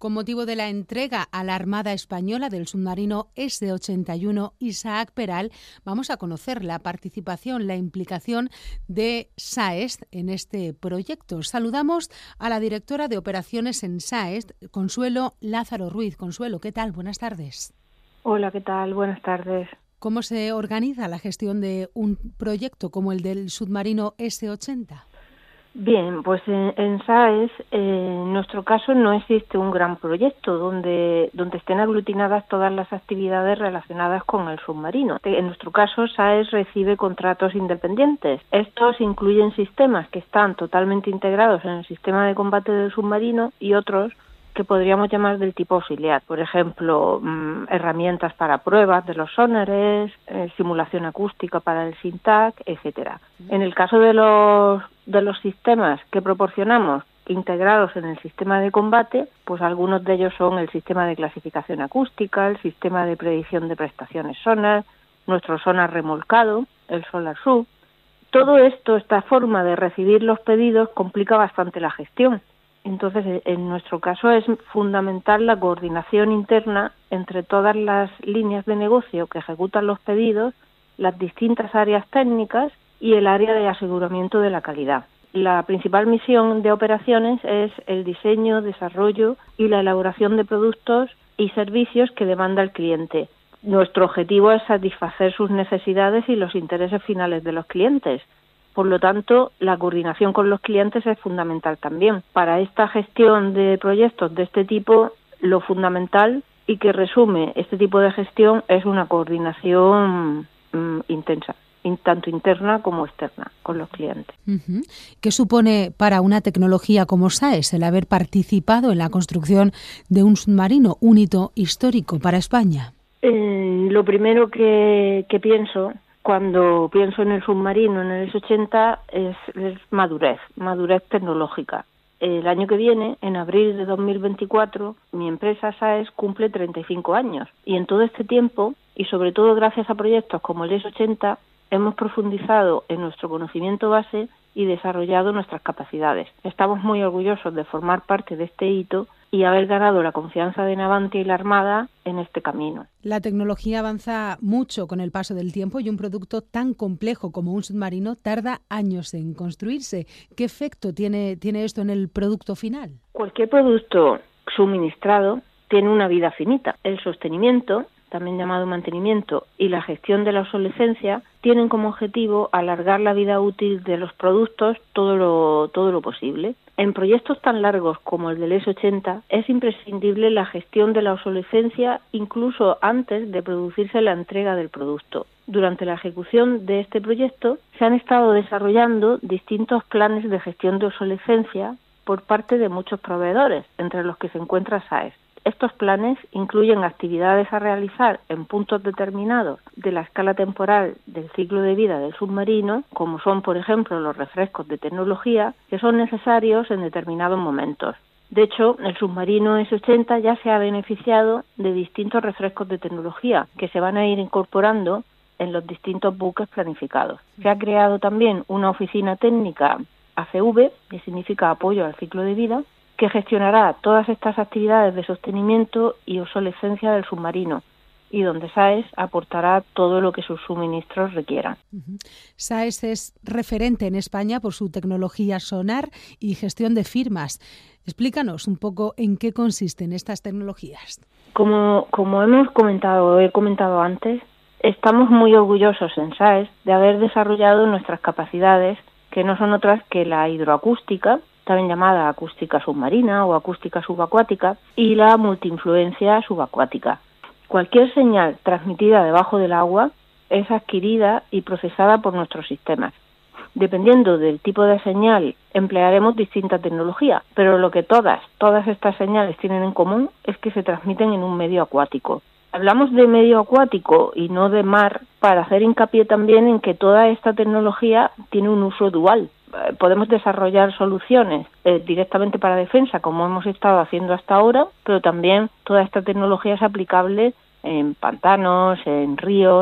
Con motivo de la entrega a la Armada Española del submarino S-81 Isaac Peral, vamos a conocer la participación, la implicación de SAEST en este proyecto. Saludamos a la directora de operaciones en SAEST, Consuelo Lázaro Ruiz. Consuelo, ¿qué tal? Buenas tardes. Hola, ¿qué tal? Buenas tardes. ¿Cómo se organiza la gestión de un proyecto como el del submarino S-80? Bien, pues en SAEST, en nuestro caso, no existe un gran proyecto donde estén aglutinadas todas las actividades relacionadas con el submarino. En nuestro caso, SAEST recibe contratos independientes. Estos incluyen sistemas que están totalmente integrados en el sistema de combate del submarino y otros que podríamos llamar del tipo auxiliar. Por ejemplo, herramientas para pruebas de los sonares, simulación acústica para el SINTAC, etcétera. En el caso de los sistemas que proporcionamos integrados en el sistema de combate, pues algunos de ellos son el sistema de clasificación acústica, el sistema de predicción de prestaciones sonar, nuestro sonar remolcado, el Solar Sub. Todo esto, esta forma de recibir los pedidos, complica bastante la gestión. Entonces, en nuestro caso es fundamental la coordinación interna entre todas las líneas de negocio que ejecutan los pedidos, las distintas áreas técnicas y el área de aseguramiento de la calidad. La principal misión de operaciones es el diseño, desarrollo y la elaboración de productos y servicios que demanda el cliente. Nuestro objetivo es satisfacer sus necesidades y los intereses finales de los clientes. Por lo tanto, la coordinación con los clientes es fundamental también. Para esta gestión de proyectos de este tipo, lo fundamental y que resume este tipo de gestión es una coordinación intensa, tanto interna como externa, con los clientes. ¿Qué supone para una tecnología como SAEST el haber participado en la construcción de un submarino, un hito histórico para España? Lo primero que pienso cuando pienso en el submarino, en el S-80, es madurez tecnológica. El año que viene, en abril de 2024, mi empresa SAEST cumple 35 años. Y en todo este tiempo, y sobre todo gracias a proyectos como el S-80, hemos profundizado en nuestro conocimiento base y desarrollado nuestras capacidades. Estamos muy orgullosos de formar parte de este hito y haber ganado la confianza de Navantia y la Armada en este camino. La tecnología avanza mucho con el paso del tiempo y un producto tan complejo como un submarino tarda años en construirse. ¿Qué efecto tiene esto en el producto final? Cualquier producto suministrado tiene una vida finita. El sostenimiento, también llamado mantenimiento, y la gestión de la obsolescencia tienen como objetivo alargar la vida útil de los productos todo lo posible. En proyectos tan largos como el del S-80 es imprescindible la gestión de la obsolescencia incluso antes de producirse la entrega del producto. Durante la ejecución de este proyecto se han estado desarrollando distintos planes de gestión de obsolescencia por parte de muchos proveedores, entre los que se encuentra SAEST. Estos planes incluyen actividades a realizar en puntos determinados de la escala temporal del ciclo de vida del submarino, como son, por ejemplo, los refrescos de tecnología, que son necesarios en determinados momentos. De hecho, el submarino S-80 ya se ha beneficiado de distintos refrescos de tecnología que se van a ir incorporando en los distintos buques planificados. Se ha creado también una oficina técnica ACV, que significa apoyo al ciclo de vida, que gestionará todas estas actividades de sostenimiento y obsolescencia del submarino y donde SAEST aportará todo lo que sus suministros requieran. SAEST es referente en España por su tecnología sonar y gestión de firmas. Explícanos un poco en qué consisten estas tecnologías. Como he comentado antes, estamos muy orgullosos en SAEST de haber desarrollado nuestras capacidades, que no son otras que la hidroacústica, también llamada acústica submarina o acústica subacuática, y la multiinfluencia subacuática. Cualquier señal transmitida debajo del agua es adquirida y procesada por nuestros sistemas. Dependiendo del tipo de señal, emplearemos distinta tecnología, pero lo que todas estas señales tienen en común es que se transmiten en un medio acuático. Hablamos de medio acuático y no de mar para hacer hincapié también en que toda esta tecnología tiene un uso dual. Podemos desarrollar soluciones directamente para defensa, como hemos estado haciendo hasta ahora, pero también toda esta tecnología es aplicable en pantanos, en ríos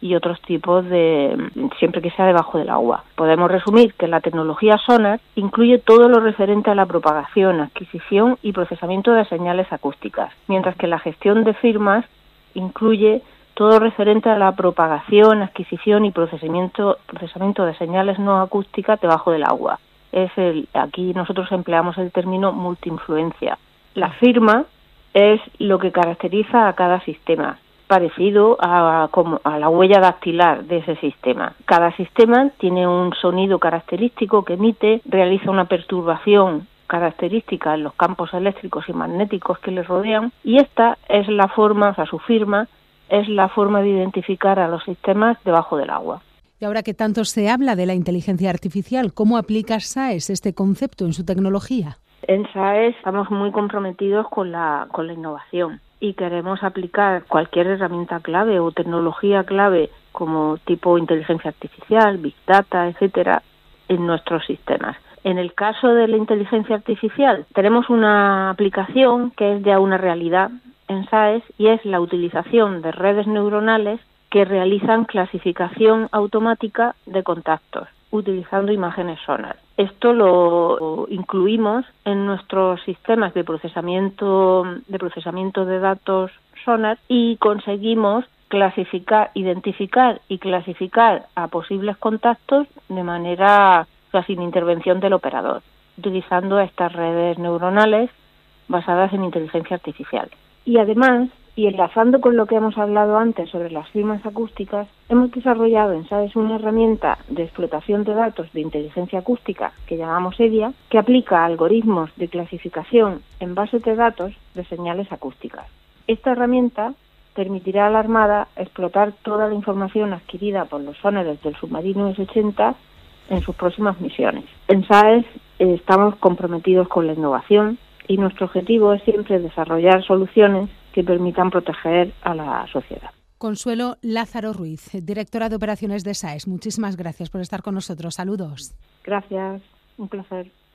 y otros tipos siempre que sea debajo del agua. Podemos resumir que la tecnología sonar incluye todo lo referente a la propagación, adquisición y procesamiento de señales acústicas, mientras que la gestión de firmas incluye todo referente a la propagación, adquisición y procesamiento de señales no acústicas debajo del agua. Aquí nosotros empleamos el término multiinfluencia. La firma es lo que caracteriza a cada sistema, parecido a la huella dactilar de ese sistema. Cada sistema tiene un sonido característico que emite, realiza una perturbación característica en los campos eléctricos y magnéticos que le rodean, y esta es la forma, su firma es la forma de identificar a los sistemas debajo del agua. Y ahora que tanto se habla de la inteligencia artificial, ¿cómo aplica SAES este concepto en su tecnología? En SAES estamos muy comprometidos con la innovación y queremos aplicar cualquier herramienta clave o tecnología clave como tipo inteligencia artificial, Big Data, etcétera, en nuestros sistemas. En el caso de la inteligencia artificial, tenemos una aplicación que es ya una realidad en SAES y es la utilización de redes neuronales que realizan clasificación automática de contactos utilizando imágenes sonar. Esto lo incluimos en nuestros sistemas de procesamiento de datos sonar y conseguimos identificar y clasificar a posibles contactos de manera sin intervención del operador, utilizando estas redes neuronales basadas en inteligencia artificial. Y además, y enlazando con lo que hemos hablado antes sobre las firmas acústicas, hemos desarrollado en SAES una herramienta de explotación de datos de inteligencia acústica que llamamos EDIA, que aplica algoritmos de clasificación en bases de datos de señales acústicas. Esta herramienta permitirá a la Armada explotar toda la información adquirida por los sonares del submarino S-80 en sus próximas misiones. En SAES estamos comprometidos con la innovación y nuestro objetivo es siempre desarrollar soluciones que permitan proteger a la sociedad. Consuelo Lázaro Ruiz, directora de operaciones de SAES, muchísimas gracias por estar con nosotros. Saludos. Gracias, un placer.